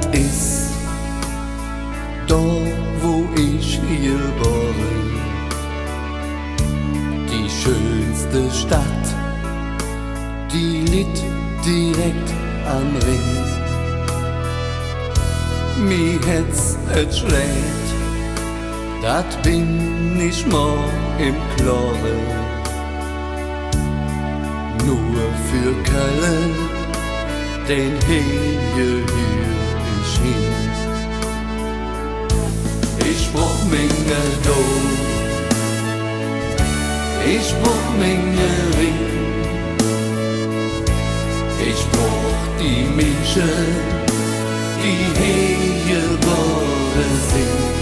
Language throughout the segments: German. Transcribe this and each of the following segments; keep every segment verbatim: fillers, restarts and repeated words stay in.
dat is da, wo ich geboren. Die schönste Stadt, die liegt direkt am Ring. Mi Herz et schlägt, dat bin ich mal im Klaren. Nur für Köln, den hier ich hin. Ich brauch Menge Dom, ich brauch Menge Ring, ich brauch die Menschen, die hier geboren sind.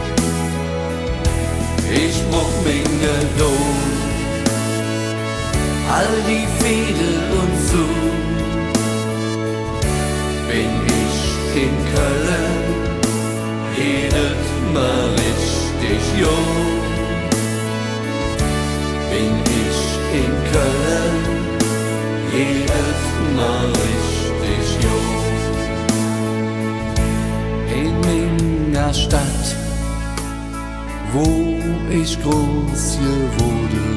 Ich brauch Menge Dom, all die Fäden und so. Bin ich in Köln, redet mal richtig jung. Bin ich in Köln, redet mal richtig jung. In meiner Stadt, wo ich groß geworden,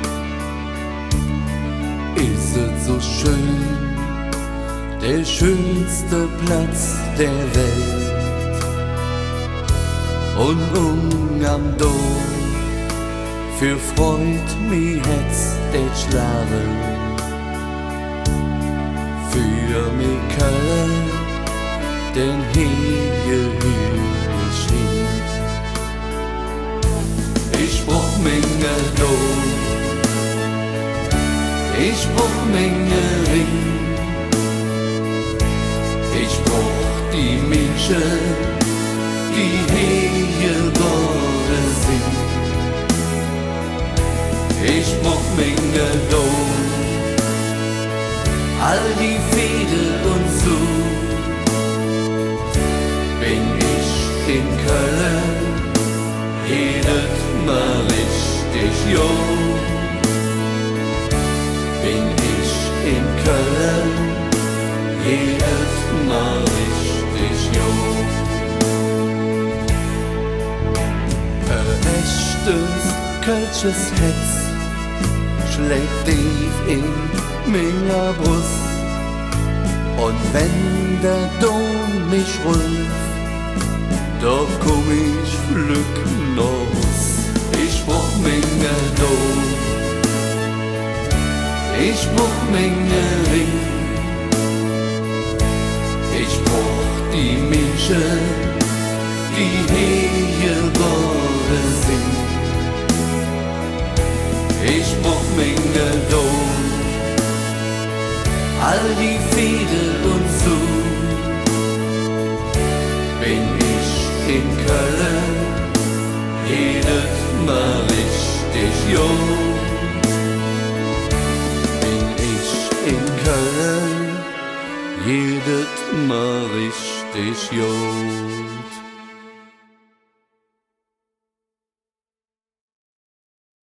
ist es so schön, der schönste Platz der Welt. Und um am Dom, für Freud mi Herz det schlagen. Für mi Köln, denn hier hör ich hin. Ich brauch Menge Dom, ich brauch Menge Ring, ich brauch die Menschen, die hier geboren sind. Ich brauch Menge Dom, all die Fäden und so. Bin ich in Köln, redet mal richtig jung. Bin ich in Köln, redet mal richtig jung. Ein echtes kölsches Herz schlägt tief in meiner Brust. Und wenn der Dom mich ruft, da komm ich glücklos. Ich brauch Menge Dom, ich brauch Menge Ring, ich brauch die Menschen, die hier geboren sind. Ich brauch Menge Dom, all die Fäden und so. Bin ich in Köln, redet mal richtig jung. Bin ich in Köln, redet mal richtig jung.